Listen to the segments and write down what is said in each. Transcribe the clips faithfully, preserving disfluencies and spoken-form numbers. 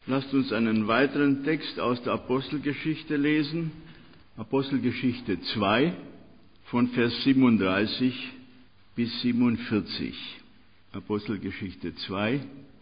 Lasst uns einen weiteren Text aus der Apostelgeschichte lesen. Apostelgeschichte zwei, von Vers siebenunddreißig bis siebenundvierzig. Apostelgeschichte zwei,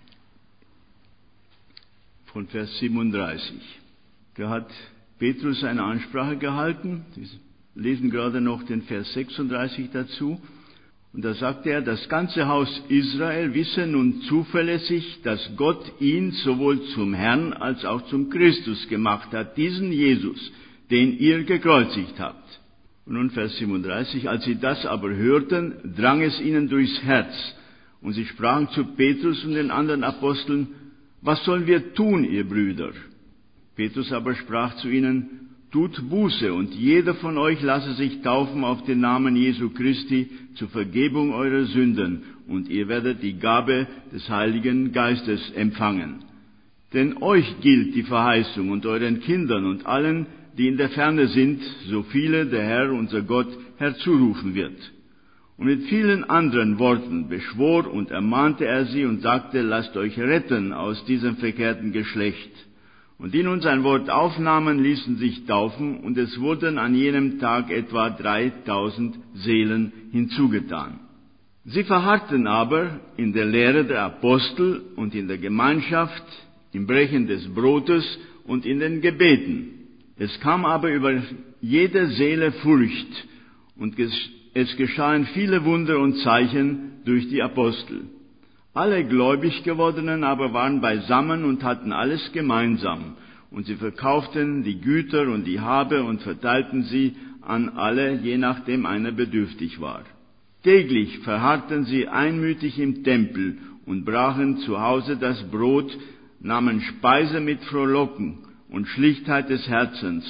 von Vers siebenunddreißig. Da hat Petrus eine Ansprache gehalten. Wir lesen gerade noch den Vers sechsunddreißig dazu. Und da sagt er, das ganze Haus Israel wisse nun zuverlässig, dass Gott ihn sowohl zum Herrn als auch zum Christus gemacht hat, diesen Jesus, den ihr gekreuzigt habt. Und nun Vers siebenunddreißig, als sie das aber hörten, drang es ihnen durchs Herz. Und sie sprachen zu Petrus und den anderen Aposteln, was sollen wir tun, ihr Brüder? Petrus aber sprach zu ihnen, tut Buße und jeder von euch lasse sich taufen auf den Namen Jesu Christi zur Vergebung eurer Sünden und ihr werdet die Gabe des Heiligen Geistes empfangen. Denn euch gilt die Verheißung und euren Kindern und allen, die in der Ferne sind, so viele der Herr, unser Gott, herzurufen wird. Und mit vielen anderen Worten beschwor und ermahnte er sie und sagte, lasst euch retten aus diesem verkehrten Geschlecht. Und die nun sein Wort aufnahmen, ließen sich taufen, und es wurden an jenem Tag etwa dreitausend Seelen hinzugetan. Sie verharrten aber in der Lehre der Apostel und in der Gemeinschaft, im Brechen des Brotes und in den Gebeten. Es kam aber über jede Seele Furcht, und es geschahen viele Wunder und Zeichen durch die Apostel. Alle gläubig gewordenen aber waren beisammen und hatten alles gemeinsam. Und sie verkauften die Güter und die Habe und verteilten sie an alle, je nachdem einer bedürftig war. Täglich verharrten sie einmütig im Tempel und brachen zu Hause das Brot, nahmen Speise mit Frohlocken und Schlichtheit des Herzens,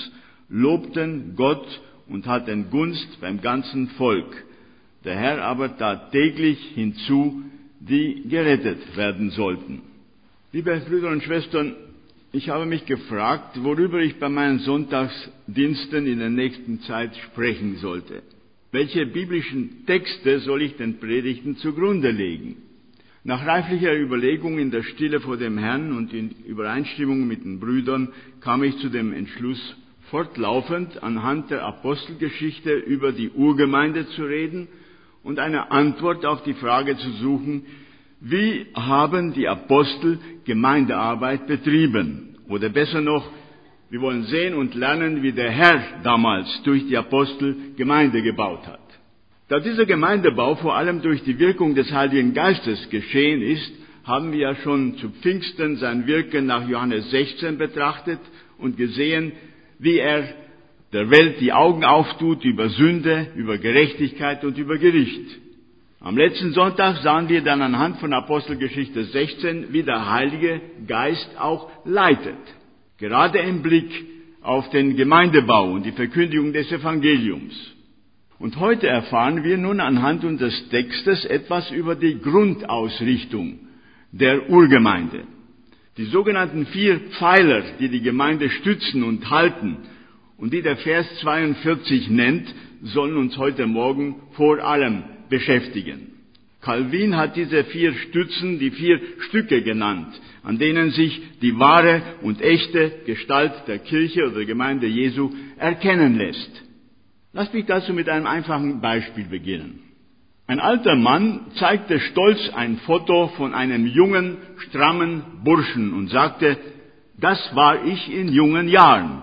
lobten Gott und hatten Gunst beim ganzen Volk. Der Herr aber tat täglich hinzu, die gerettet werden sollten. Liebe Brüder und Schwestern, ich habe mich gefragt, worüber ich bei meinen Sonntagsdiensten in der nächsten Zeit sprechen sollte. Welche biblischen Texte soll ich den Predigten zugrunde legen? Nach reiflicher Überlegung in der Stille vor dem Herrn und in Übereinstimmung mit den Brüdern kam ich zu dem Entschluss, fortlaufend anhand der Apostelgeschichte über die Urgemeinde zu reden und eine Antwort auf die Frage zu suchen, wie haben die Apostel Gemeindearbeit betrieben? Oder besser noch, wir wollen sehen und lernen, wie der Herr damals durch die Apostel Gemeinde gebaut hat. Da dieser Gemeindebau vor allem durch die Wirkung des Heiligen Geistes geschehen ist, haben wir ja schon zu Pfingsten sein Wirken nach Johannes sechzehn betrachtet und gesehen, wie er der Welt die Augen auftut über Sünde, über Gerechtigkeit und über Gericht. Am letzten Sonntag sahen wir dann anhand von Apostelgeschichte sechzehn, wie der Heilige Geist auch leitet. Gerade im Blick auf den Gemeindebau und die Verkündigung des Evangeliums. Und heute erfahren wir nun anhand unseres Textes etwas über die Grundausrichtung der Urgemeinde. Die sogenannten vier Pfeiler, die die Gemeinde stützen und halten, und die der Vers zweiundvierzig nennt, sollen uns heute Morgen vor allem beschäftigen. Calvin hat diese vier Stützen die vier Stücke genannt, an denen sich die wahre und echte Gestalt der Kirche oder der Gemeinde Jesu erkennen lässt. Lasst mich dazu mit einem einfachen Beispiel beginnen. Ein alter Mann zeigte stolz ein Foto von einem jungen, strammen Burschen und sagte, das war ich in jungen Jahren.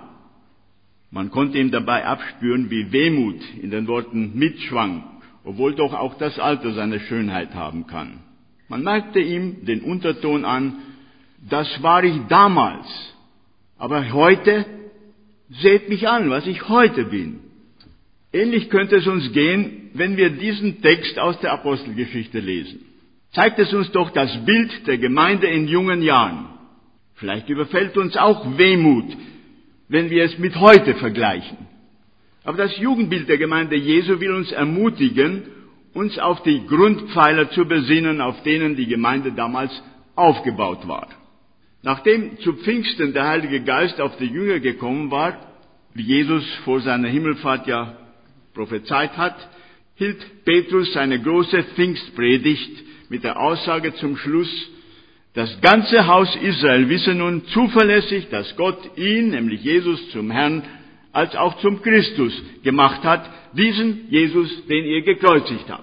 Man konnte ihm dabei abspüren, wie Wehmut in den Worten mitschwang, obwohl doch auch das Alter seine Schönheit haben kann. Man merkte ihm den Unterton an, das war ich damals, aber heute, seht mich an, was ich heute bin. Ähnlich könnte es uns gehen, wenn wir diesen Text aus der Apostelgeschichte lesen. Zeigt es uns doch das Bild der Gemeinde in jungen Jahren. Vielleicht überfällt uns auch Wehmut, wenn wir es mit heute vergleichen. Aber das Jugendbild der Gemeinde Jesu will uns ermutigen, uns auf die Grundpfeiler zu besinnen, auf denen die Gemeinde damals aufgebaut war. Nachdem zu Pfingsten der Heilige Geist auf die Jünger gekommen war, wie Jesus vor seiner Himmelfahrt ja prophezeit hat, hielt Petrus seine große Pfingstpredigt mit der Aussage zum Schluss, Das ganze Haus Israel wisse nun zuverlässig, dass Gott ihn, nämlich Jesus, zum Herrn als auch zum Christus gemacht hat, diesen Jesus, den ihr gekreuzigt habt.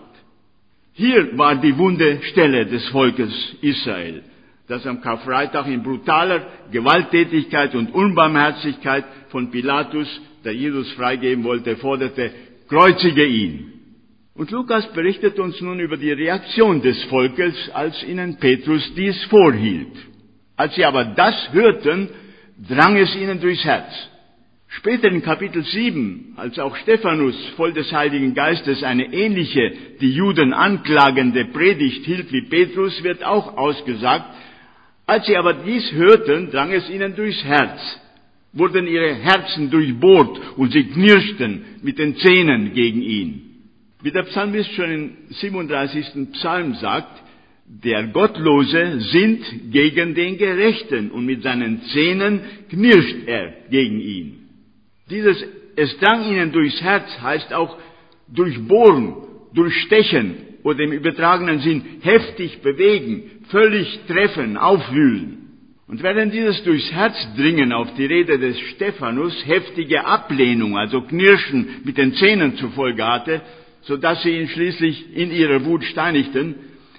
Hier war die wunde Stelle des Volkes Israel, das am Karfreitag in brutaler Gewalttätigkeit und Unbarmherzigkeit von Pilatus, der Jesus freigeben wollte, forderte, kreuzige ihn. Und Lukas berichtet uns nun über die Reaktion des Volkes, als ihnen Petrus dies vorhielt. Als sie aber das hörten, drang es ihnen durchs Herz. Später in Kapitel sieben, als auch Stephanus voll des Heiligen Geistes eine ähnliche, die Juden anklagende Predigt hielt wie Petrus, wird auch ausgesagt, als sie aber dies hörten, drang es ihnen durchs Herz, wurden ihre Herzen durchbohrt und sie knirschten mit den Zähnen gegen ihn. Wie der Psalmist schon im siebenunddreißigsten Psalm sagt, der Gottlose sinnt gegen den Gerechten und mit seinen Zähnen knirscht er gegen ihn. Dieses es drang ihnen durchs Herz heißt auch durchbohren, durchstechen oder im übertragenen Sinn heftig bewegen, völlig treffen, aufwühlen. Und während dieses durchs Herz dringen auf die Rede des Stephanus heftige Ablehnung, also Knirschen mit den Zähnen zur Folge hatte, so dass sie ihn schließlich in ihrer Wut steinigten,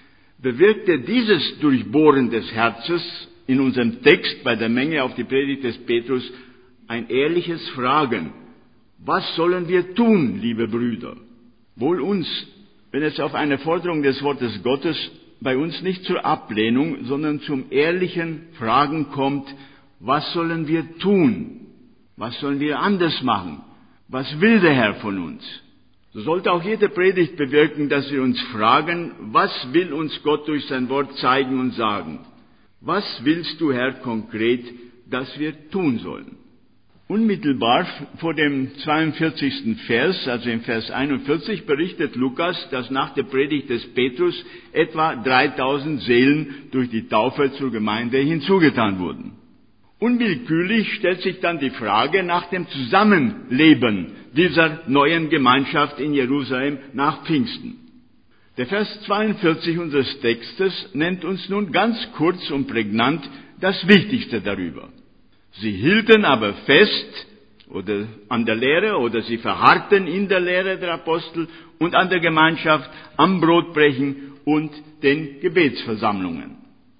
bewirkte dieses Durchbohren des Herzens in unserem Text bei der Menge auf die Predigt des Petrus ein ehrliches Fragen. Was sollen wir tun, liebe Brüder? Wohl uns, wenn es auf eine Forderung des Wortes Gottes bei uns nicht zur Ablehnung, sondern zum ehrlichen Fragen kommt, was sollen wir tun? Was sollen wir anders machen? Was will der Herr von uns? So sollte auch jede Predigt bewirken, dass wir uns fragen, was will uns Gott durch sein Wort zeigen und sagen? Was willst du, Herr, konkret, dass wir tun sollen? Unmittelbar vor dem zweiundvierzigsten Vers, also im Vers einundvierzig, berichtet Lukas, dass nach der Predigt des Petrus etwa dreitausend Seelen durch die Taufe zur Gemeinde hinzugetan wurden. Unwillkürlich stellt sich dann die Frage nach dem Zusammenleben dieser neuen Gemeinschaft in Jerusalem nach Pfingsten. Der Vers zweiundvierzig unseres Textes nennt uns nun ganz kurz und prägnant das Wichtigste darüber. Sie hielten aber fest oder an der Lehre oder sie verharrten in der Lehre der Apostel und an der Gemeinschaft, am Brotbrechen und den Gebetsversammlungen.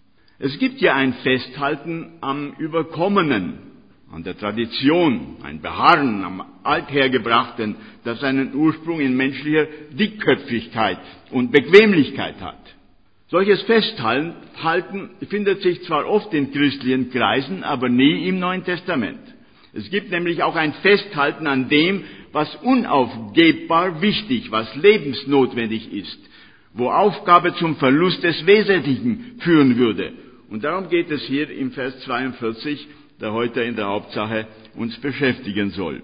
Es gibt ja ein Festhalten am Überkommenen, an der Tradition, ein Beharren am Althergebrachten, das seinen Ursprung in menschlicher Dickköpfigkeit und Bequemlichkeit hat. Solches Festhalten findet sich zwar oft in christlichen Kreisen, aber nie im Neuen Testament. Es gibt nämlich auch ein Festhalten an dem, was unaufgebbar wichtig, was lebensnotwendig ist, wo Aufgabe zum Verlust des Wesentlichen führen würde. Und darum geht es hier im Vers zweiundvierzig, der heute in der Hauptsache uns beschäftigen soll.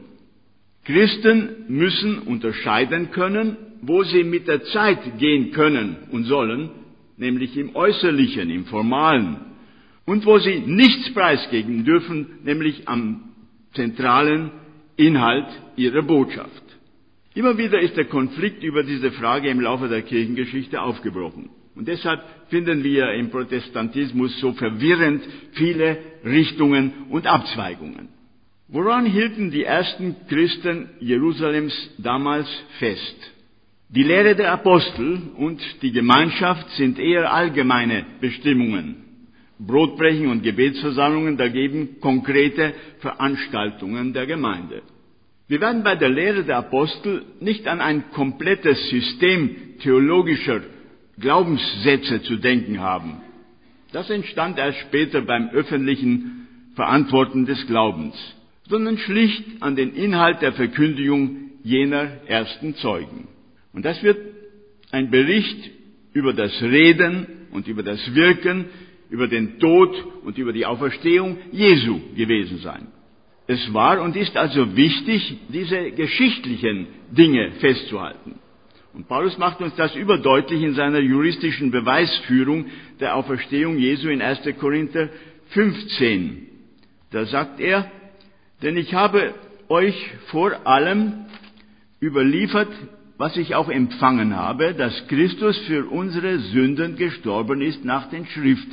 Christen müssen unterscheiden können, wo sie mit der Zeit gehen können und sollen, nämlich im Äußerlichen, im Formalen, und wo sie nichts preisgeben dürfen, nämlich am zentralen Inhalt ihrer Botschaft. Immer wieder ist der Konflikt über diese Frage im Laufe der Kirchengeschichte aufgebrochen. Und deshalb finden wir im Protestantismus so verwirrend viele Richtungen und Abzweigungen. Woran hielten die ersten Christen Jerusalems damals fest? Die Lehre der Apostel und die Gemeinschaft sind eher allgemeine Bestimmungen. Brotbrechen und Gebetsversammlungen dagegen konkrete Veranstaltungen der Gemeinde. Wir werden bei der Lehre der Apostel nicht an ein komplettes System theologischer Glaubenssätze zu denken haben. Das entstand erst später beim öffentlichen Verantworten des Glaubens, sondern schlicht an den Inhalt der Verkündigung jener ersten Zeugen. Und das wird ein Bericht über das Reden und über das Wirken, über den Tod und über die Auferstehung Jesu gewesen sein. Es war und ist also wichtig, diese geschichtlichen Dinge festzuhalten. Und Paulus macht uns das überdeutlich in seiner juristischen Beweisführung der Auferstehung Jesu in erster Korinther fünfzehn. Da sagt er, denn ich habe euch vor allem überliefert, was ich auch empfangen habe, dass Christus für unsere Sünden gestorben ist nach den Schriften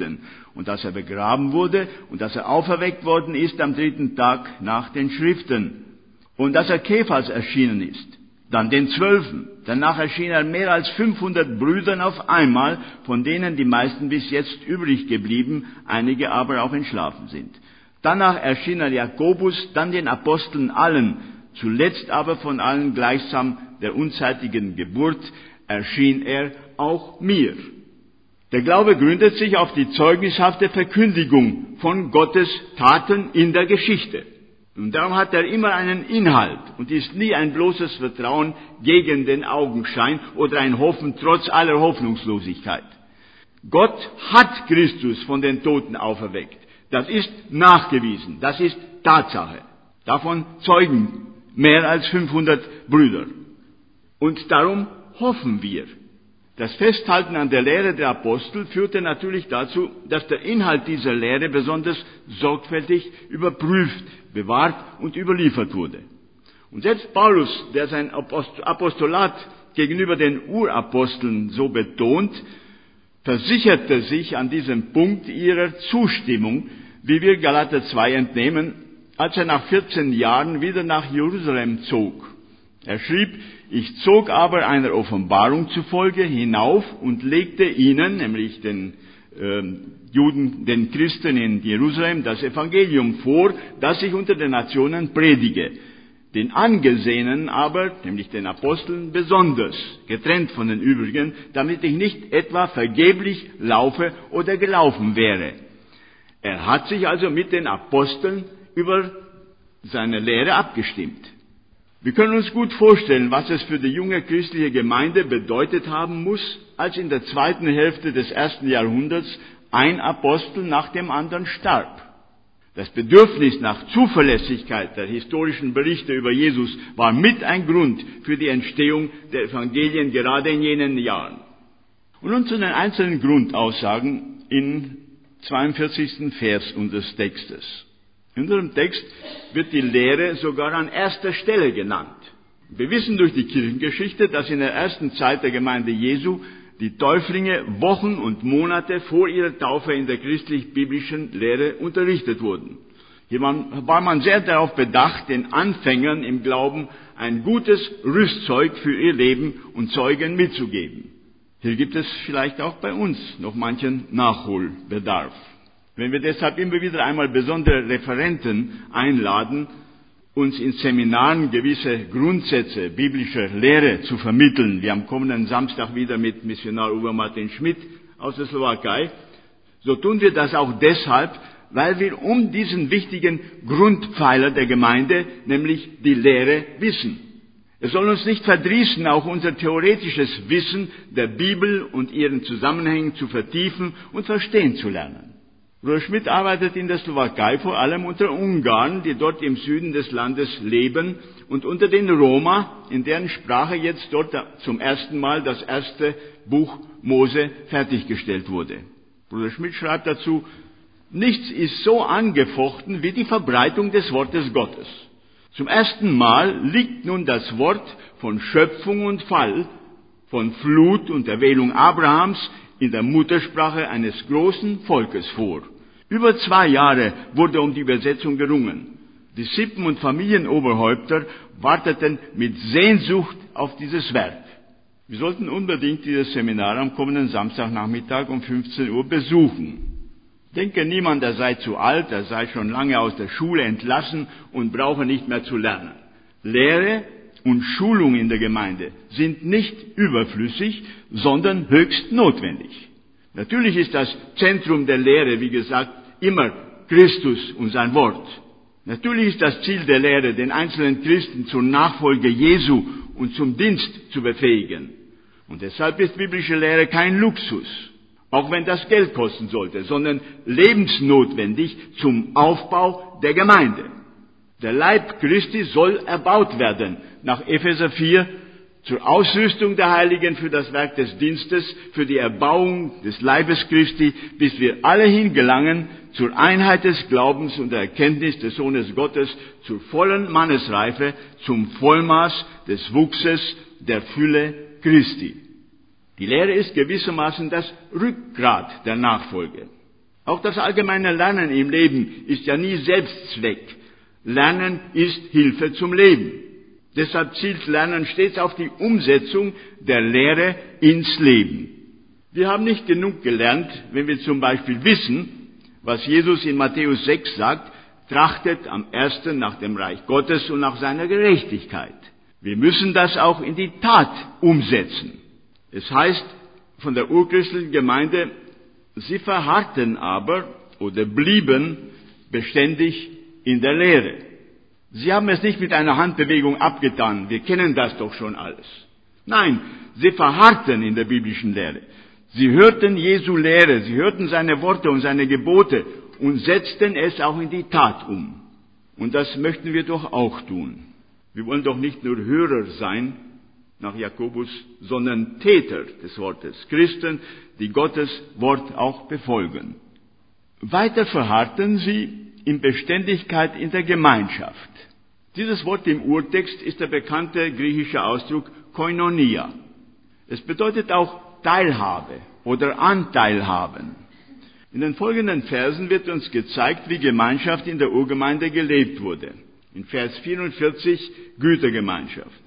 und dass er begraben wurde und dass er auferweckt worden ist am dritten Tag nach den Schriften und dass er Kephas erschienen ist, dann den Zwölfen. Danach erschien er mehr als fünfhundert Brüdern auf einmal, von denen die meisten bis jetzt übrig geblieben, einige aber auch entschlafen sind. Danach erschien er Jakobus, dann den Aposteln allen, zuletzt aber von allen gleichsam der unzeitigen Geburt erschien er auch mir. Der Glaube gründet sich auf die zeugnishafte Verkündigung von Gottes Taten in der Geschichte. Und darum hat er immer einen Inhalt und ist nie ein bloßes Vertrauen gegen den Augenschein oder ein Hoffen trotz aller Hoffnungslosigkeit. Gott hat Christus von den Toten auferweckt. Das ist nachgewiesen, das ist Tatsache. Davon zeugen mehr als fünfhundert Brüder. Und darum hoffen wir. Das Festhalten an der Lehre der Apostel führte natürlich dazu, dass der Inhalt dieser Lehre besonders sorgfältig überprüft, bewahrt und überliefert wurde. Und selbst Paulus, der sein Apostolat gegenüber den Uraposteln so betont, versicherte sich an diesem Punkt ihrer Zustimmung, wie wir Galater zwei entnehmen, als er nach vierzehn Jahren wieder nach Jerusalem zog. Er schrieb, ich zog aber einer Offenbarung zufolge hinauf und legte ihnen, nämlich den äh, Juden, den Christen in Jerusalem, das Evangelium vor, das ich unter den Nationen predige. Den Angesehenen aber, nämlich den Aposteln, besonders, getrennt von den übrigen, damit ich nicht etwa vergeblich laufe oder gelaufen wäre. Er hat sich also mit den Aposteln über seine Lehre abgestimmt. Wir können uns gut vorstellen, was es für die junge christliche Gemeinde bedeutet haben muss, als in der zweiten Hälfte des ersten Jahrhunderts ein Apostel nach dem anderen starb. Das Bedürfnis nach Zuverlässigkeit der historischen Berichte über Jesus war mit ein Grund für die Entstehung der Evangelien gerade in jenen Jahren. Und nun zu den einzelnen Grundaussagen im zweiundvierzigsten Vers unseres Textes. In unserem Text wird die Lehre sogar an erster Stelle genannt. Wir wissen durch die Kirchengeschichte, dass in der ersten Zeit der Gemeinde Jesu die Täuflinge Wochen und Monate vor ihrer Taufe in der christlich-biblischen Lehre unterrichtet wurden. Hier war man sehr darauf bedacht, den Anfängern im Glauben ein gutes Rüstzeug für ihr Leben und Zeugen mitzugeben. Hier gibt es vielleicht auch bei uns noch manchen Nachholbedarf. Wenn wir deshalb immer wieder einmal besondere Referenten einladen, uns in Seminaren gewisse Grundsätze biblischer Lehre zu vermitteln, wie am kommenden Samstag wieder mit Missionar Uwe Martin Schmidt aus der Slowakei, so tun wir das auch deshalb, weil wir um diesen wichtigen Grundpfeiler der Gemeinde, nämlich die Lehre, wissen. Es soll uns nicht verdrießen, auch unser theoretisches Wissen der Bibel und ihren Zusammenhängen zu vertiefen und verstehen zu lernen. Bruder Schmidt arbeitet in der Slowakei vor allem unter Ungarn, die dort im Süden des Landes leben, und unter den Roma, in deren Sprache jetzt dort zum ersten Mal das erste Buch Mose fertiggestellt wurde. Bruder Schmidt schreibt dazu, nichts ist so angefochten wie die Verbreitung des Wortes Gottes. Zum ersten Mal liegt nun das Wort von Schöpfung und Fall, von Flut und Erwählung Abrahams in der Muttersprache eines großen Volkes vor. Über zwei Jahre wurde um die Übersetzung gerungen. Die Sippen- und Familienoberhäupter warteten mit Sehnsucht auf dieses Werk. Wir sollten unbedingt dieses Seminar am kommenden Samstagnachmittag um fünfzehn Uhr besuchen. Ich denke, niemand, er sei zu alt, er sei schon lange aus der Schule entlassen und brauche nicht mehr zu lernen. Lehre und Schulung in der Gemeinde sind nicht überflüssig, sondern höchst notwendig. Natürlich ist das Zentrum der Lehre, wie gesagt, immer Christus und sein Wort. Natürlich ist das Ziel der Lehre, den einzelnen Christen zur Nachfolge Jesu und zum Dienst zu befähigen. Und deshalb ist biblische Lehre kein Luxus, auch wenn das Geld kosten sollte, sondern lebensnotwendig zum Aufbau der Gemeinde. Der Leib Christi soll erbaut werden, nach Epheser vier, zur Ausrüstung der Heiligen für das Werk des Dienstes, für die Erbauung des Leibes Christi, bis wir alle hingelangen zur Einheit des Glaubens und der Erkenntnis des Sohnes Gottes, zur vollen Mannesreife, zum Vollmaß des Wuchses der Fülle Christi. Die Lehre ist gewissermaßen das Rückgrat der Nachfolge. Auch das allgemeine Lernen im Leben ist ja nie Selbstzweck. Lernen ist Hilfe zum Leben. Deshalb zielt Lernen stets auf die Umsetzung der Lehre ins Leben. Wir haben nicht genug gelernt, wenn wir zum Beispiel wissen, was Jesus in Matthäus sechs sagt, trachtet am ersten nach dem Reich Gottes und nach seiner Gerechtigkeit. Wir müssen das auch in die Tat umsetzen. Es heißt von der urchristlichen Gemeinde, sie verharrten aber oder blieben beständig in der Lehre. Sie haben es nicht mit einer Handbewegung abgetan, wir kennen das doch schon alles. Nein, sie verharrten in der biblischen Lehre. Sie hörten Jesu Lehre, sie hörten seine Worte und seine Gebote und setzten es auch in die Tat um. Und das möchten wir doch auch tun. Wir wollen doch nicht nur Hörer sein, nach Jakobus, sondern Täter des Wortes. Christen, die Gottes Wort auch befolgen. Weiter verharrten sie in Beständigkeit in der Gemeinschaft. Dieses Wort im Urtext ist der bekannte griechische Ausdruck Koinonia. Es bedeutet auch Teilhabe oder Anteil haben. In den folgenden Versen wird uns gezeigt, wie Gemeinschaft in der Urgemeinde gelebt wurde. In Vers vierundvierzig Gütergemeinschaft.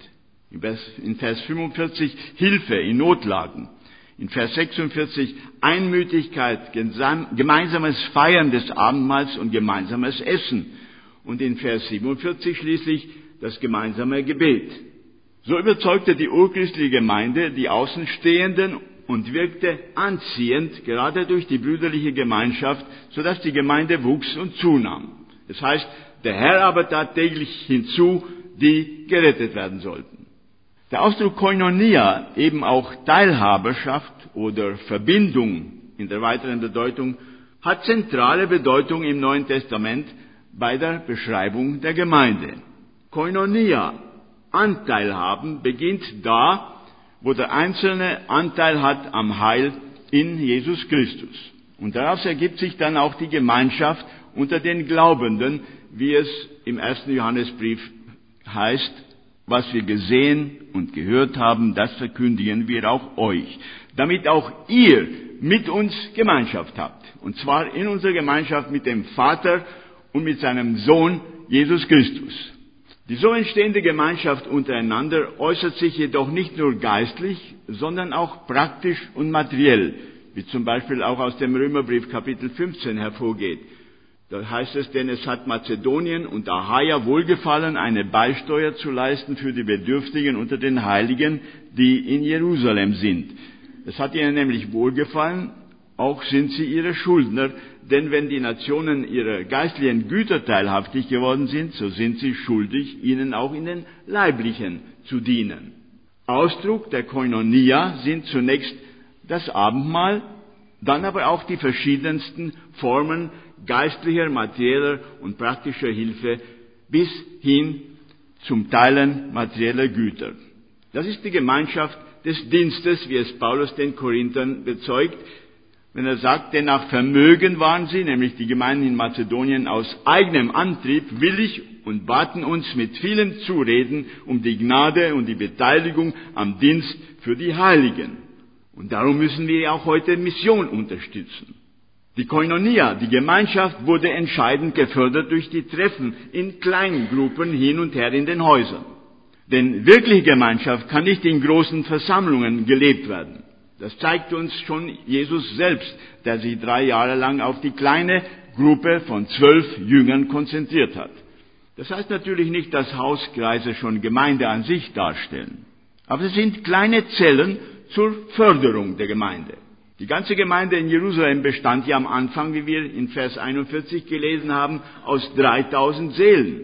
In Vers fünfundvierzig Hilfe in Notlagen. In Vers sechsundvierzig Einmütigkeit, gemeinsames Feiern des Abendmahls und gemeinsames Essen. Und in Vers siebenundvierzig schließlich das gemeinsame Gebet. So überzeugte die urchristliche Gemeinde die Außenstehenden und wirkte anziehend, gerade durch die brüderliche Gemeinschaft, sodass die Gemeinde wuchs und zunahm. Das heißt, der Herr aber tat täglich hinzu, die gerettet werden sollten. Der Ausdruck Koinonia, eben auch Teilhaberschaft oder Verbindung in der weiteren Bedeutung, hat zentrale Bedeutung im Neuen Testament bei der Beschreibung der Gemeinde. Koinonia, Anteil haben, beginnt da, wo der Einzelne Anteil hat am Heil in Jesus Christus. Und daraus ergibt sich dann auch die Gemeinschaft unter den Glaubenden, wie es im ersten Johannesbrief heißt, was wir gesehen und gehört haben, das verkündigen wir auch euch, damit auch ihr mit uns Gemeinschaft habt. Und zwar in unserer Gemeinschaft mit dem Vater und mit seinem Sohn Jesus Christus. Die so entstehende Gemeinschaft untereinander äußert sich jedoch nicht nur geistlich, sondern auch praktisch und materiell, wie zum Beispiel auch aus dem Römerbrief Kapitel fünfzehn hervorgeht. Da heißt es, denn es hat Mazedonien und Achaia wohlgefallen, eine Beisteuer zu leisten für die Bedürftigen unter den Heiligen, die in Jerusalem sind. Es hat ihnen nämlich wohlgefallen, auch sind sie ihre Schuldner, denn wenn die Nationen ihrer geistlichen Güter teilhaftig geworden sind, so sind sie schuldig, ihnen auch in den leiblichen zu dienen. Ausdruck der Koinonia sind zunächst das Abendmahl, dann aber auch die verschiedensten Formen geistlicher, materieller und praktischer Hilfe bis hin zum Teilen materieller Güter. Das ist die Gemeinschaft des Dienstes, wie es Paulus den Korinthern bezeugt, wenn er sagt, denn nach Vermögen waren sie, nämlich die Gemeinden in Mazedonien, aus eigenem Antrieb willig und baten uns mit vielen Zureden um die Gnade und die Beteiligung am Dienst für die Heiligen. Und darum müssen wir auch heute Mission unterstützen. Die Koinonia, die Gemeinschaft, wurde entscheidend gefördert durch die Treffen in Kleingruppen hin und her in den Häusern. Denn wirkliche Gemeinschaft kann nicht in großen Versammlungen gelebt werden. Das zeigt uns schon Jesus selbst, der sich drei Jahre lang auf die kleine Gruppe von zwölf Jüngern konzentriert hat. Das heißt natürlich nicht, dass Hauskreise schon Gemeinde an sich darstellen. Aber es sind kleine Zellen zur Förderung der Gemeinde. Die ganze Gemeinde in Jerusalem bestand ja am Anfang, wie wir in Vers einundvierzig gelesen haben, aus dreitausend Seelen.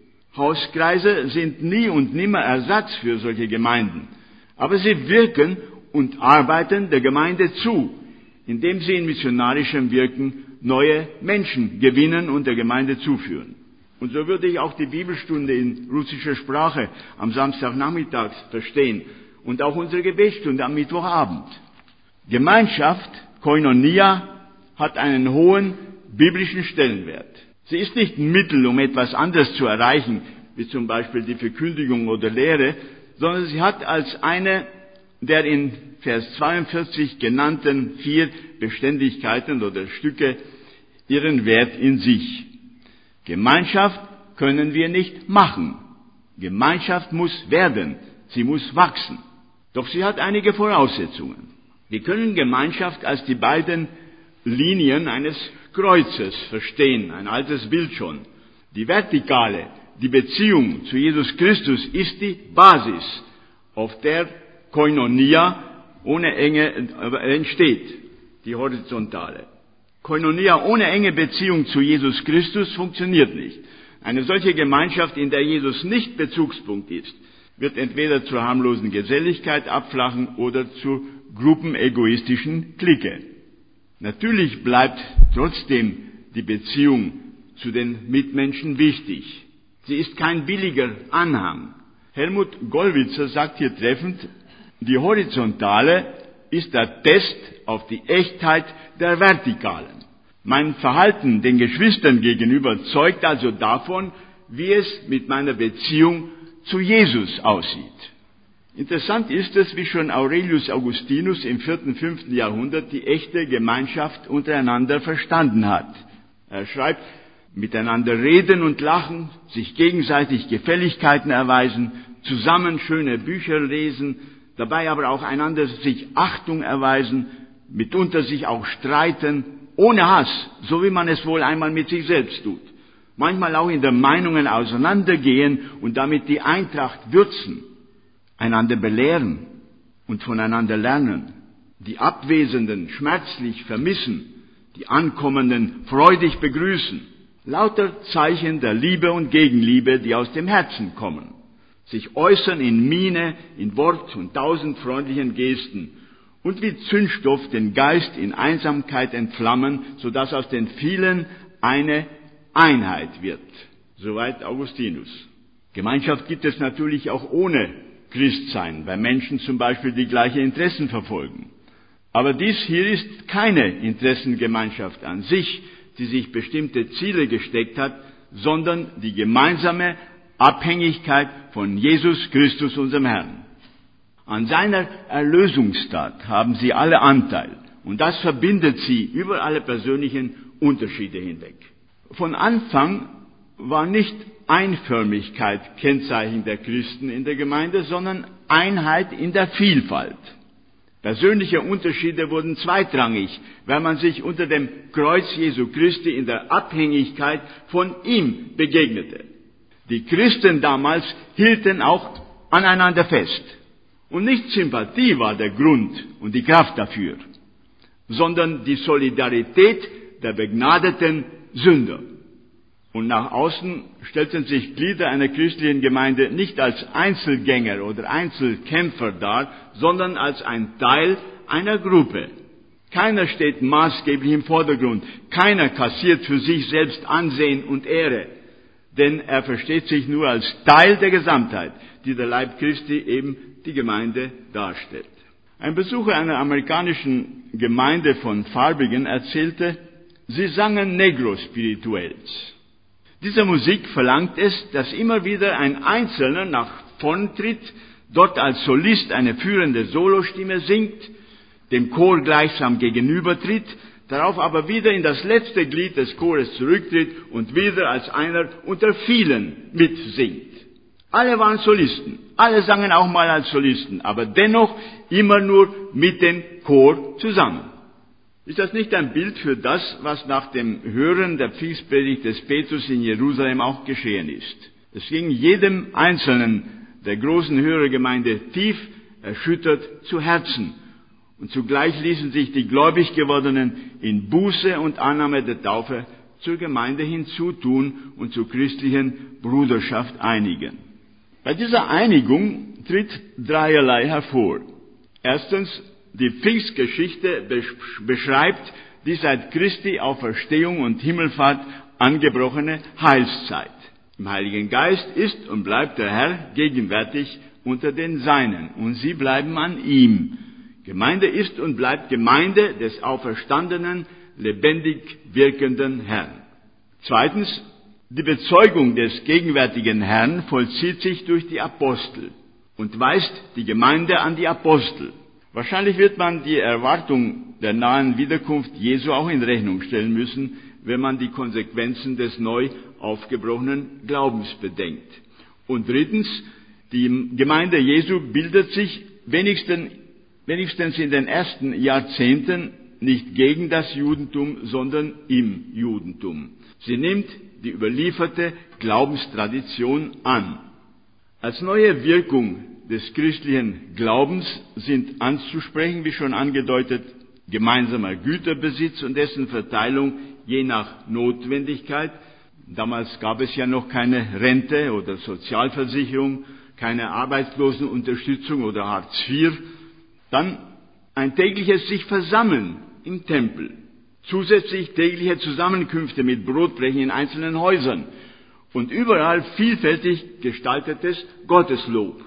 Hauskreise sind nie und nimmer Ersatz für solche Gemeinden. Aber sie wirken und arbeiten der Gemeinde zu, indem sie in missionarischem Wirken neue Menschen gewinnen und der Gemeinde zuführen. Und so würde ich auch die Bibelstunde in russischer Sprache am Samstagnachmittag verstehen und auch unsere Gebetsstunde am Mittwochabend. Gemeinschaft, Koinonia, hat einen hohen biblischen Stellenwert. Sie ist nicht ein Mittel, um etwas anderes zu erreichen, wie zum Beispiel die Verkündigung oder Lehre, sondern sie hat als eine der in Vers zweiundvierzig genannten vier Beständigkeiten oder Stücke ihren Wert in sich. Gemeinschaft können wir nicht machen. Gemeinschaft muss werden, sie muss wachsen. Doch sie hat einige Voraussetzungen. Wir können Gemeinschaft als die beiden Linien eines Kreuzes verstehen, ein altes Bild schon. Die vertikale, die Beziehung zu Jesus Christus ist die Basis, auf der Koinonia ohne enge entsteht, die horizontale. Koinonia ohne enge Beziehung zu Jesus Christus funktioniert nicht. Eine solche Gemeinschaft, in der Jesus nicht Bezugspunkt ist, wird entweder zur harmlosen Geselligkeit abflachen oder zur gruppenegoistischen Clique. Natürlich bleibt trotzdem die Beziehung zu den Mitmenschen wichtig. Sie ist kein billiger Anhang. Helmut Gollwitzer sagt hier treffend, die horizontale ist der Test auf die Echtheit der vertikalen. Mein Verhalten den Geschwistern gegenüber zeugt also davon, wie es mit meiner Beziehung zu Jesus aussieht. Interessant ist es, wie schon Aurelius Augustinus im vierten, fünften Jahrhundert die echte Gemeinschaft untereinander verstanden hat. Er schreibt, miteinander reden und lachen, sich gegenseitig Gefälligkeiten erweisen, zusammen schöne Bücher lesen, dabei aber auch einander sich Achtung erweisen, mitunter sich auch streiten, ohne Hass, so wie man es wohl einmal mit sich selbst tut. Manchmal auch in der Meinungen auseinandergehen und damit die Eintracht würzen, einander belehren und voneinander lernen, die Abwesenden schmerzlich vermissen, die Ankommenden freudig begrüßen. Lauter Zeichen der Liebe und Gegenliebe, die aus dem Herzen kommen, sich äußern in Miene, in Wort und tausend freundlichen Gesten und wie Zündstoff den Geist in Einsamkeit entflammen, sodass aus den vielen eine Einheit wird. Soweit Augustinus. Gemeinschaft gibt es natürlich auch ohne Christsein, weil Menschen zum Beispiel die gleichen Interessen verfolgen. Aber dies hier ist keine Interessengemeinschaft an sich, die sich bestimmte Ziele gesteckt hat, sondern die gemeinsame Abhängigkeit von Jesus Christus, unserem Herrn. An seiner Erlösungstat haben sie alle Anteil und das verbindet sie über alle persönlichen Unterschiede hinweg. Von Anfang war nicht Einförmigkeit Kennzeichen der Christen in der Gemeinde, sondern Einheit in der Vielfalt. Persönliche Unterschiede wurden zweitrangig, weil man sich unter dem Kreuz Jesu Christi in der Abhängigkeit von ihm begegnete. Die Christen damals hielten auch aneinander fest. Und nicht Sympathie war der Grund und die Kraft dafür, sondern die Solidarität der begnadeten Sünder. Und nach außen stellten sich Glieder einer christlichen Gemeinde nicht als Einzelgänger oder Einzelkämpfer dar, sondern als ein Teil einer Gruppe. Keiner steht maßgeblich im Vordergrund. Keiner kassiert für sich selbst Ansehen und Ehre. Denn er versteht sich nur als Teil der Gesamtheit, die der Leib Christi eben die Gemeinde darstellt. Ein Besucher einer amerikanischen Gemeinde von Farbigen erzählte, sie sangen Negro Spirituels. Diese Musik verlangt es, dass immer wieder ein Einzelner nach vorn tritt, dort als Solist eine führende Solostimme singt, dem Chor gleichsam gegenübertritt, darauf aber wieder in das letzte Glied des Chores zurücktritt und wieder als einer unter vielen mitsingt. Alle waren Solisten, alle sangen auch mal als Solisten, aber dennoch immer nur mit dem Chor zusammen. Ist das nicht ein Bild für das, was nach dem Hören der Pfingstpredigt des Petrus in Jerusalem auch geschehen ist? Es ging jedem Einzelnen der großen Hörergemeinde tief erschüttert zu Herzen. Und zugleich ließen sich die gläubig gewordenen in Buße und Annahme der Taufe zur Gemeinde hinzutun und zur christlichen Bruderschaft einigen. Bei dieser Einigung tritt dreierlei hervor. Erstens, die Pfingstgeschichte beschreibt die seit Christi Auferstehung und Himmelfahrt angebrochene Heilszeit. Im Heiligen Geist ist und bleibt der Herr gegenwärtig unter den Seinen und sie bleiben an ihm. Gemeinde ist und bleibt Gemeinde des auferstandenen, lebendig wirkenden Herrn. Zweitens, die Bezeugung des gegenwärtigen Herrn vollzieht sich durch die Apostel und weist die Gemeinde an die Apostel. Wahrscheinlich wird man die Erwartung der nahen Wiederkunft Jesu auch in Rechnung stellen müssen, wenn man die Konsequenzen des neu aufgebrochenen Glaubens bedenkt. Und drittens, die Gemeinde Jesu bildet sich wenigstens, wenigstens in den ersten Jahrzehnten nicht gegen das Judentum, sondern im Judentum. Sie nimmt die überlieferte Glaubenstradition an. Als neue Wirkung des christlichen Glaubens sind anzusprechen, wie schon angedeutet, gemeinsamer Güterbesitz und dessen Verteilung je nach Notwendigkeit. Damals gab es ja noch keine Rente oder Sozialversicherung, keine Arbeitslosenunterstützung oder Hartz vier. Dann ein tägliches sich Versammeln im Tempel. Zusätzlich tägliche Zusammenkünfte mit Brotbrechen in einzelnen Häusern. Und überall vielfältig gestaltetes Gotteslob.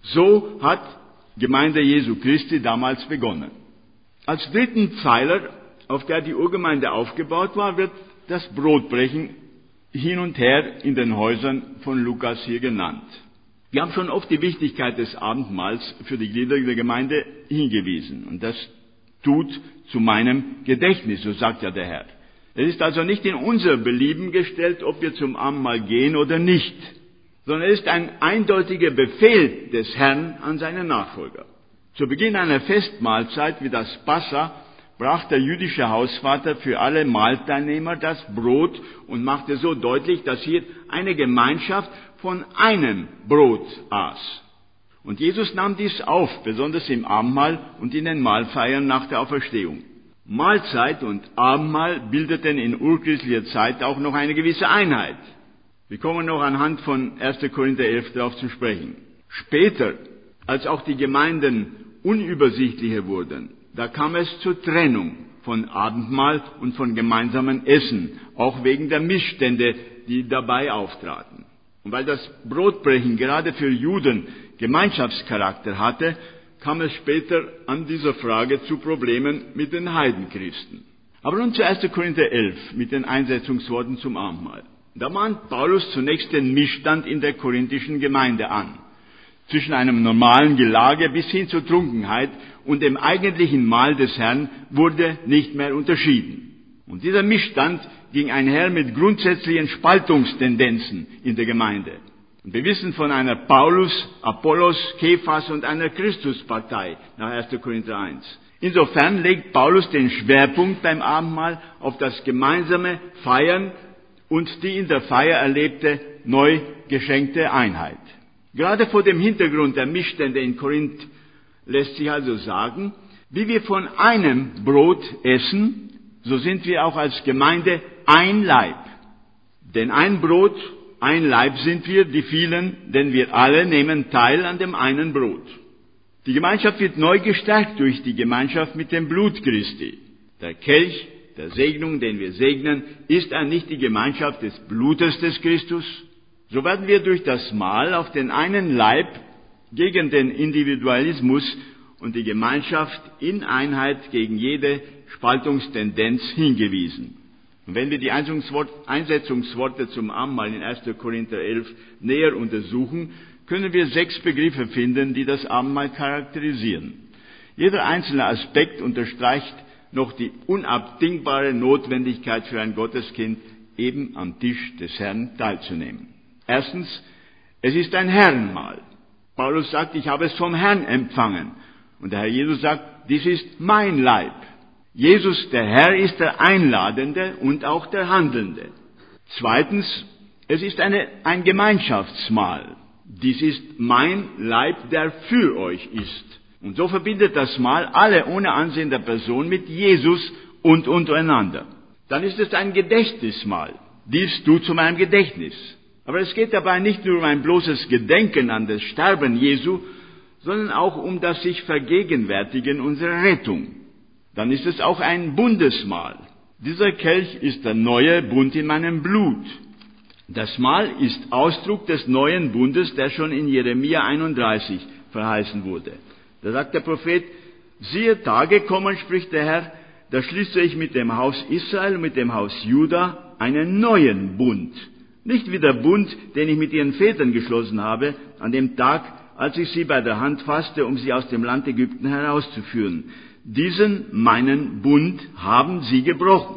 So hat Gemeinde Jesu Christi damals begonnen. Als dritten Pfeiler, auf der die Urgemeinde aufgebaut war, wird das Brotbrechen hin und her in den Häusern von Lukas hier genannt. Wir haben schon oft die Wichtigkeit des Abendmahls für die Glieder der Gemeinde hingewiesen. Und das tut zu meinem Gedächtnis, so sagt ja der Herr. Es ist also nicht in unser Belieben gestellt, ob wir zum Abendmahl gehen oder nicht, sondern es ist ein eindeutiger Befehl des Herrn an seine Nachfolger. Zu Beginn einer Festmahlzeit wie das Passa brach der jüdische Hausvater für alle Mahlteilnehmer das Brot und machte so deutlich, dass hier eine Gemeinschaft von einem Brot aß. Und Jesus nahm dies auf, besonders im Abendmahl und in den Mahlfeiern nach der Auferstehung. Mahlzeit und Abendmahl bildeten in urchristlicher Zeit auch noch eine gewisse Einheit. Wir kommen noch anhand von erster Korinther elf darauf zu sprechen. Später, als auch die Gemeinden unübersichtlicher wurden, da kam es zur Trennung von Abendmahl und von gemeinsamen Essen, auch wegen der Missstände, die dabei auftraten. Und weil das Brotbrechen gerade für Juden Gemeinschaftscharakter hatte, kam es später an dieser Frage zu Problemen mit den Heidenchristen. Aber nun zu erster Korinther elf mit den Einsetzungsworten zum Abendmahl. Da mahnt Paulus zunächst den Missstand in der korinthischen Gemeinde an. Zwischen einem normalen Gelage bis hin zur Trunkenheit und dem eigentlichen Mahl des Herrn wurde nicht mehr unterschieden. Und dieser Missstand ging einher mit grundsätzlichen Spaltungstendenzen in der Gemeinde. Und wir wissen von einer Paulus, Apollos, Kephas und einer Christuspartei nach erster Korinther eins. Insofern legt Paulus den Schwerpunkt beim Abendmahl auf das gemeinsame Feiern und die in der Feier erlebte neu geschenkte Einheit. Gerade vor dem Hintergrund der Missstände in Korinth lässt sich also sagen, wie wir von einem Brot essen, so sind wir auch als Gemeinde ein Leib. Denn ein Brot, ein Leib sind wir, die vielen, denn wir alle nehmen teil an dem einen Brot. Die Gemeinschaft wird neu gestärkt durch die Gemeinschaft mit dem Blut Christi. Der Kelch der Segnung, den wir segnen, ist er nicht die Gemeinschaft des Blutes des Christus? So werden wir durch das Mahl auf den einen Leib gegen den Individualismus und die Gemeinschaft in Einheit gegen jede Spaltungstendenz hingewiesen. Und wenn wir die Einsetzungsworte zum Abendmahl in erster Korinther elf näher untersuchen, können wir sechs Begriffe finden, die das Abendmahl charakterisieren. Jeder einzelne Aspekt unterstreicht noch die unabdingbare Notwendigkeit für ein Gotteskind, eben am Tisch des Herrn teilzunehmen. Erstens, es ist ein Herrenmahl. Paulus sagt, ich habe es vom Herrn empfangen. Und der Herr Jesus sagt, dies ist mein Leib. Jesus, der Herr, ist der Einladende und auch der Handelnde. Zweitens, es ist eine, ein Gemeinschaftsmahl. Dies ist mein Leib, der für euch ist. Und so verbindet das Mahl alle ohne Ansehen der Person mit Jesus und untereinander. Dann ist es ein Gedächtnismahl. Dies tut zu meinem Gedächtnis. Aber es geht dabei nicht nur um ein bloßes Gedenken an das Sterben Jesu, sondern auch um das sich Vergegenwärtigen unserer Rettung. Dann ist es auch ein Bundesmahl. Dieser Kelch ist der neue Bund in meinem Blut. Das Mahl ist Ausdruck des neuen Bundes, der schon in Jeremia einunddreißig verheißen wurde. Da sagt der Prophet, siehe, Tage kommen, spricht der Herr, da schließe ich mit dem Haus Israel und mit dem Haus Juda einen neuen Bund. Nicht wie der Bund, den ich mit ihren Vätern geschlossen habe, an dem Tag, als ich sie bei der Hand fasste, um sie aus dem Land Ägypten herauszuführen. Diesen meinen Bund haben sie gebrochen.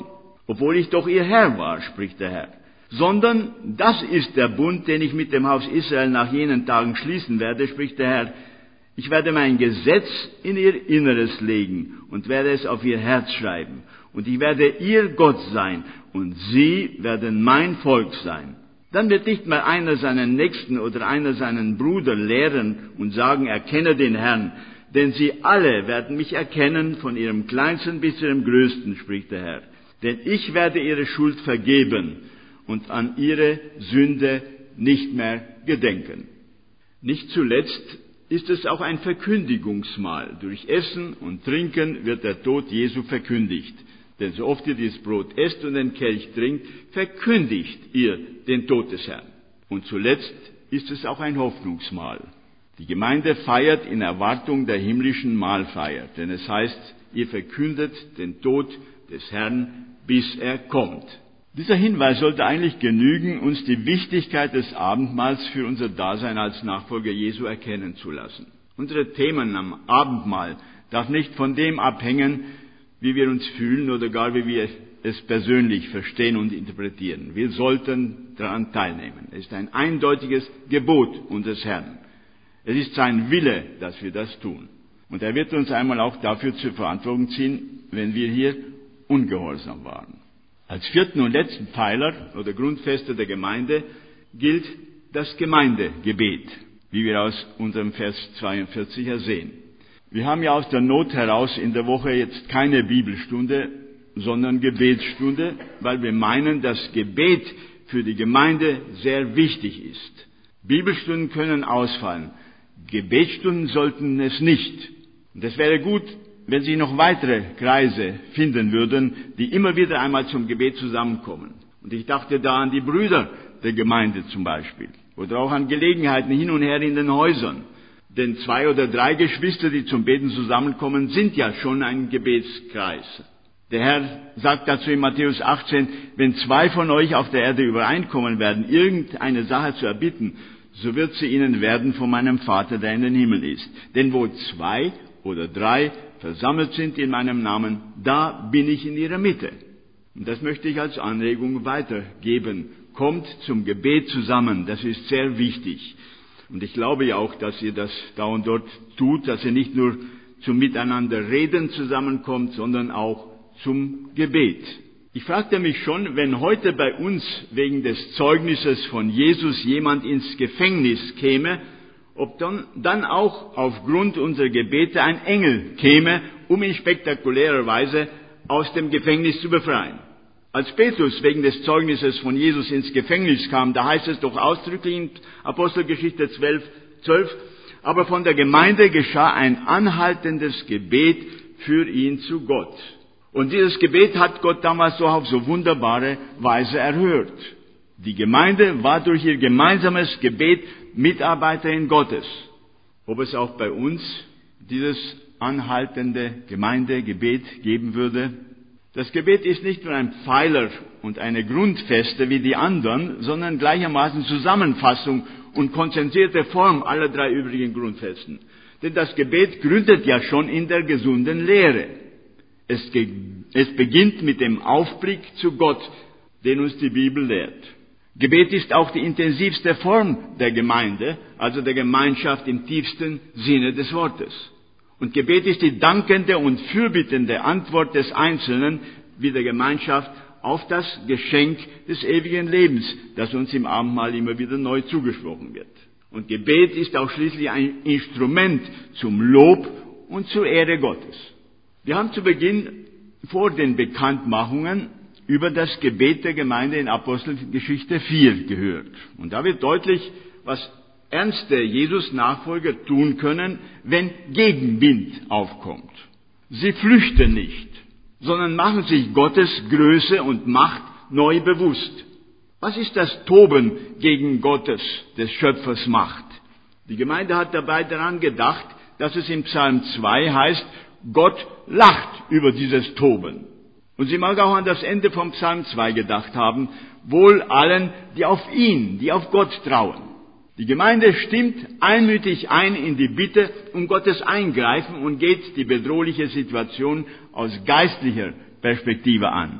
obwohl ich doch ihr Herr war, spricht der Herr. Sondern das ist der Bund, den ich mit dem Haus Israel nach jenen Tagen schließen werde, spricht der Herr. Ich werde mein Gesetz in ihr Inneres legen und werde es auf ihr Herz schreiben. Und ich werde ihr Gott sein und sie werden mein Volk sein. Dann wird nicht mehr einer seinen Nächsten oder einer seinen Bruder lehren und sagen, erkenne den Herrn. Denn sie alle werden mich erkennen, von ihrem Kleinsten bis zu ihrem Größten, spricht der Herr. Denn ich werde ihre Schuld vergeben und an ihre Sünde nicht mehr gedenken. Nicht zuletzt ist es auch ein Verkündigungsmahl. Durch Essen und Trinken wird der Tod Jesu verkündigt. Denn so oft ihr dieses Brot esst und den Kelch trinkt, verkündigt ihr den Tod des Herrn. Und zuletzt ist es auch ein Hoffnungsmahl. Die Gemeinde feiert in Erwartung der himmlischen Mahlfeier. Denn es heißt, ihr verkündet den Tod des Herrn, bis er kommt. Dieser Hinweis sollte eigentlich genügen, uns die Wichtigkeit des Abendmahls für unser Dasein als Nachfolger Jesu erkennen zu lassen. Unsere Themen am Abendmahl darf nicht von dem abhängen, wie wir uns fühlen oder gar wie wir es persönlich verstehen und interpretieren. Wir sollten daran teilnehmen. Es ist ein eindeutiges Gebot unseres Herrn. Es ist sein Wille, dass wir das tun. Und er wird uns einmal auch dafür zur Verantwortung ziehen, wenn wir hier ungehorsam waren. Als vierten und letzten Pfeiler oder Grundfeste der Gemeinde gilt das Gemeindegebet, wie wir aus unserem Vers zweiundvierzig ersehen. Wir haben ja aus der Not heraus in der Woche jetzt keine Bibelstunde, sondern Gebetsstunde, weil wir meinen, dass Gebet für die Gemeinde sehr wichtig ist. Bibelstunden können ausfallen, Gebetsstunden sollten es nicht. Und es wäre gut, wenn sich noch weitere Kreise finden würden, die immer wieder einmal zum Gebet zusammenkommen. Und ich dachte da an die Brüder der Gemeinde zum Beispiel. Oder auch an Gelegenheiten hin und her in den Häusern. Denn zwei oder drei Geschwister, die zum Beten zusammenkommen, sind ja schon ein Gebetskreis. Der Herr sagt dazu in Matthäus achtzehn, wenn zwei von euch auf der Erde übereinkommen werden, irgendeine Sache zu erbitten, so wird sie ihnen werden von meinem Vater, der in den Himmel ist. Denn wo zwei oder drei versammelt sind in meinem Namen, da bin ich in ihrer Mitte. Und das möchte ich als Anregung weitergeben. Kommt zum Gebet zusammen, das ist sehr wichtig. Und ich glaube ja auch, dass ihr das da und dort tut, dass ihr nicht nur zum Miteinander reden zusammenkommt, sondern auch zum Gebet. Ich fragte mich schon, wenn heute bei uns wegen des Zeugnisses von Jesus jemand ins Gefängnis käme, ob dann, dann auch aufgrund unserer Gebete ein Engel käme, um ihn spektakulärer Weise aus dem Gefängnis zu befreien. Als Petrus wegen des Zeugnisses von Jesus ins Gefängnis kam, da heißt es doch ausdrücklich in Apostelgeschichte zwölf, zwölf, aber von der Gemeinde geschah ein anhaltendes Gebet für ihn zu Gott. Und dieses Gebet hat Gott damals so auf so wunderbare Weise erhört. Die Gemeinde war durch ihr gemeinsames Gebet Mitarbeiterin Gottes. Ob es auch bei uns dieses anhaltende Gemeindegebet geben würde? Das Gebet ist nicht nur ein Pfeiler und eine Grundfeste wie die anderen, sondern gleichermaßen Zusammenfassung und konzentrierte Form aller drei übrigen Grundfesten. Denn das Gebet gründet ja schon in der gesunden Lehre. Es, ge- es beginnt mit dem Aufblick zu Gott, den uns die Bibel lehrt. Gebet ist auch die intensivste Form der Gemeinde, also der Gemeinschaft im tiefsten Sinne des Wortes. Und Gebet ist die dankende und fürbittende Antwort des Einzelnen wie der Gemeinschaft auf das Geschenk des ewigen Lebens, das uns im Abendmahl immer wieder neu zugesprochen wird. Und Gebet ist auch schließlich ein Instrument zum Lob und zur Ehre Gottes. Wir haben zu Beginn vor den Bekanntmachungen über das Gebet der Gemeinde in Apostelgeschichte vier gehört. Und da wird deutlich, was ernste Jesus-Nachfolger tun können, wenn Gegenwind aufkommt. Sie flüchten nicht, sondern machen sich Gottes Größe und Macht neu bewusst. Was ist das Toben gegen Gottes, des Schöpfers Macht? Die Gemeinde hat dabei daran gedacht, dass es im Psalm zwei heißt, Gott lacht über dieses Toben. Und sie mag auch an das Ende vom Psalm zwei gedacht haben, wohl allen, die auf ihn, die auf Gott trauen. Die Gemeinde stimmt einmütig ein in die Bitte um Gottes Eingreifen und geht die bedrohliche Situation aus geistlicher Perspektive an.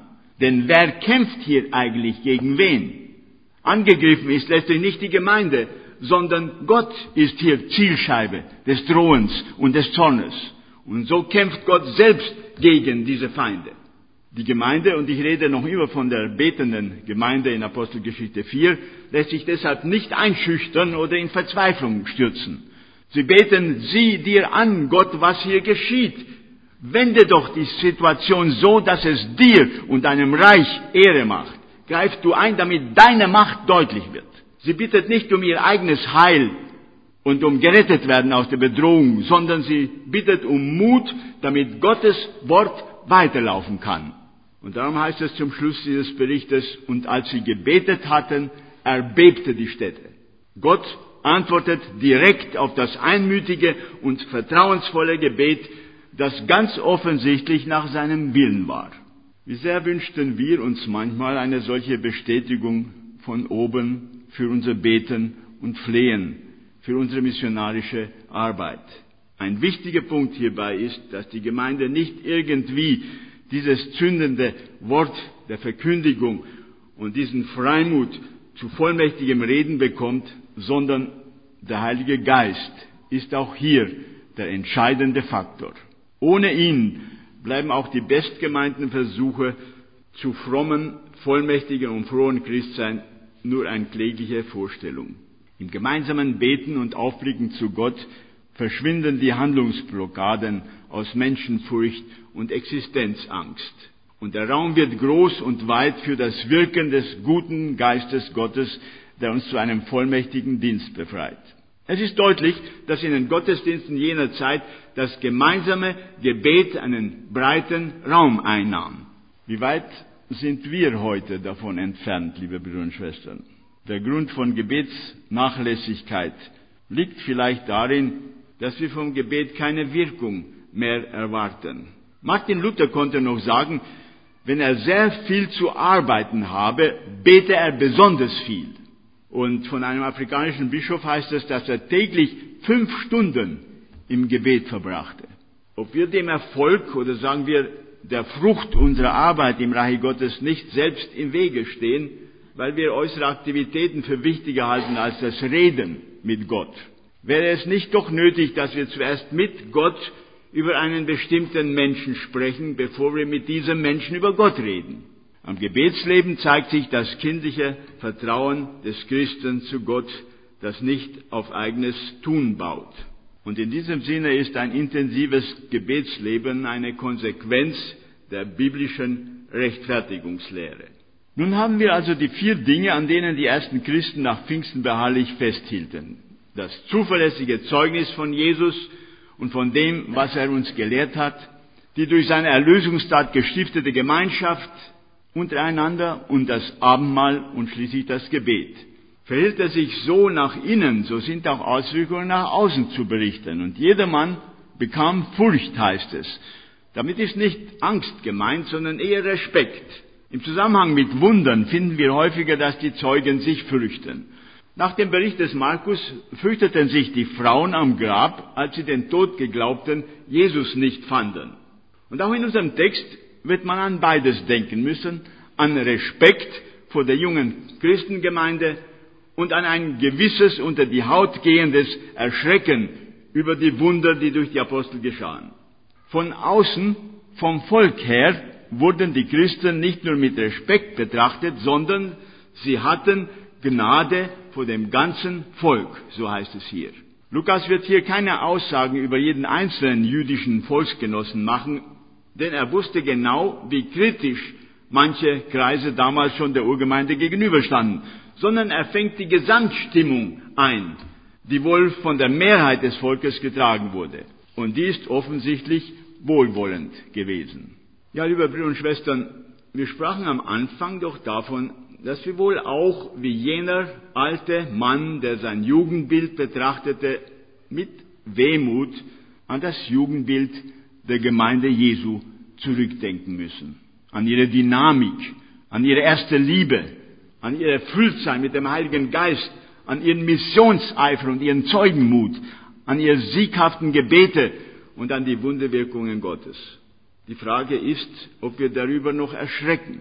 Denn wer kämpft hier eigentlich gegen wen? Angegriffen ist letztlich nicht die Gemeinde, sondern Gott ist hier Zielscheibe des Drohens und des Zornes. Und so kämpft Gott selbst gegen diese Feinde. Die Gemeinde, und ich rede noch immer von der betenden Gemeinde in Apostelgeschichte vier, lässt sich deshalb nicht einschüchtern oder in Verzweiflung stürzen. Sie beten, sieh dir an, Gott, was hier geschieht. Wende doch die Situation so, dass es dir und deinem Reich Ehre macht. Greif du ein, damit deine Macht deutlich wird. Sie bittet nicht um ihr eigenes Heil und um gerettet werden aus der Bedrohung, sondern sie bittet um Mut, damit Gottes Wort weiterlaufen kann. Und darum heißt es zum Schluss dieses Berichtes, und als sie gebetet hatten, erbebte die Stätte. Gott antwortet direkt auf das einmütige und vertrauensvolle Gebet, das ganz offensichtlich nach seinem Willen war. Wie sehr wünschten wir uns manchmal eine solche Bestätigung von oben für unser Beten und Flehen, für unsere missionarische Arbeit. Ein wichtiger Punkt hierbei ist, dass die Gemeinde nicht irgendwie dieses zündende Wort der Verkündigung und diesen Freimut zu vollmächtigem Reden bekommt, sondern der Heilige Geist ist auch hier der entscheidende Faktor. Ohne ihn bleiben auch die bestgemeinten Versuche zu frommen, vollmächtigen und frohen Christsein nur eine klägliche Vorstellung. Im gemeinsamen Beten und Aufblicken zu Gott verschwinden die Handlungsblockaden aus Menschenfurcht und Existenzangst. Und der Raum wird groß und weit für das Wirken des guten Geistes Gottes, der uns zu einem vollmächtigen Dienst befreit. Es ist deutlich, dass in den Gottesdiensten jener Zeit das gemeinsame Gebet einen breiten Raum einnahm. Wie weit sind wir heute davon entfernt, liebe Brüder und Schwestern? Der Grund von Gebetsnachlässigkeit liegt vielleicht darin, dass wir vom Gebet keine Wirkung mehr erwarten. Martin Luther konnte noch sagen, wenn er sehr viel zu arbeiten habe, bete er besonders viel. Und von einem afrikanischen Bischof heißt es, dass er täglich fünf Stunden im Gebet verbrachte. Ob wir dem Erfolg oder sagen wir der Frucht unserer Arbeit im Reich Gottes nicht selbst im Wege stehen, weil wir äußere Aktivitäten für wichtiger halten als das Reden mit Gott. Wäre es nicht doch nötig, dass wir zuerst mit Gott über einen bestimmten Menschen sprechen, bevor wir mit diesem Menschen über Gott reden? Am Gebetsleben zeigt sich das kindliche Vertrauen des Christen zu Gott, das nicht auf eigenes Tun baut. Und in diesem Sinne ist ein intensives Gebetsleben eine Konsequenz der biblischen Rechtfertigungslehre. Nun haben wir also die vier Dinge, an denen die ersten Christen nach Pfingsten beharrlich festhielten. Das zuverlässige Zeugnis von Jesus und von dem, was er uns gelehrt hat, die durch seine Erlösungstat gestiftete Gemeinschaft untereinander und das Abendmahl und schließlich das Gebet. Verhält er sich so nach innen, so sind auch Auswirkungen nach außen zu berichten. Und jedermann bekam Furcht, heißt es. Damit ist nicht Angst gemeint, sondern eher Respekt. Im Zusammenhang mit Wundern finden wir häufiger, dass die Zeugen sich fürchten. Nach dem Bericht des Markus fürchteten sich die Frauen am Grab, als sie den Tod geglaubten, Jesus nicht fanden. Und auch in unserem Text wird man an beides denken müssen, an Respekt vor der jungen Christengemeinde und an ein gewisses unter die Haut gehendes Erschrecken über die Wunder, die durch die Apostel geschahen. Von außen, vom Volk her, wurden die Christen nicht nur mit Respekt betrachtet, sondern sie hatten Gnade vor dem ganzen Volk, so heißt es hier. Lukas wird hier keine Aussagen über jeden einzelnen jüdischen Volksgenossen machen, denn er wusste genau, wie kritisch manche Kreise damals schon der Urgemeinde gegenüberstanden, sondern er fängt die Gesamtstimmung ein, die wohl von der Mehrheit des Volkes getragen wurde. Und die ist offensichtlich wohlwollend gewesen. Ja, liebe Brüder und Schwestern, wir sprachen am Anfang doch davon, dass wir wohl auch wie jener alte Mann, der sein Jugendbild betrachtete, mit Wehmut an das Jugendbild der Gemeinde Jesu zurückdenken müssen. An ihre Dynamik, an ihre erste Liebe, an ihr Erfülltsein mit dem Heiligen Geist, an ihren Missionseifer und ihren Zeugenmut, an ihre sieghaften Gebete und an die Wunderwirkungen Gottes. Die Frage ist, ob wir darüber noch erschrecken,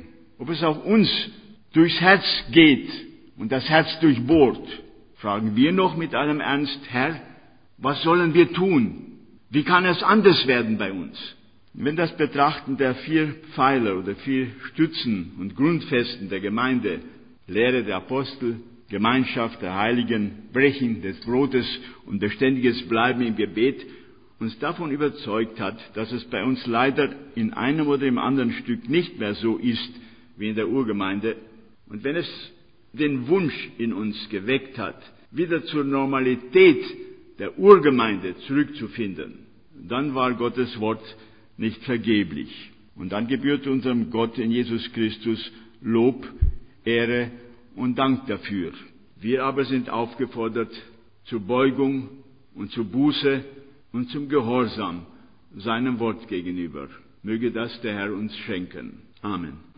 ob es auch uns durchs Herz geht und das Herz durchbohrt, fragen wir noch mit allem Ernst, Herr, was sollen wir tun? Wie kann es anders werden bei uns? Wenn das Betrachten der vier Pfeiler oder vier Stützen und Grundfesten der Gemeinde, Lehre der Apostel, Gemeinschaft der Heiligen, Brechen des Brotes und beständiges Bleiben im Gebet, uns davon überzeugt hat, dass es bei uns leider in einem oder im anderen Stück nicht mehr so ist wie in der Urgemeinde, und wenn es den Wunsch in uns geweckt hat, wieder zur Normalität der Urgemeinde zurückzufinden, dann war Gottes Wort nicht vergeblich. Und dann gebührt unserem Gott in Jesus Christus Lob, Ehre und Dank dafür. Wir aber sind aufgefordert zur Beugung und zur Buße und zum Gehorsam seinem Wort gegenüber. Möge das der Herr uns schenken. Amen.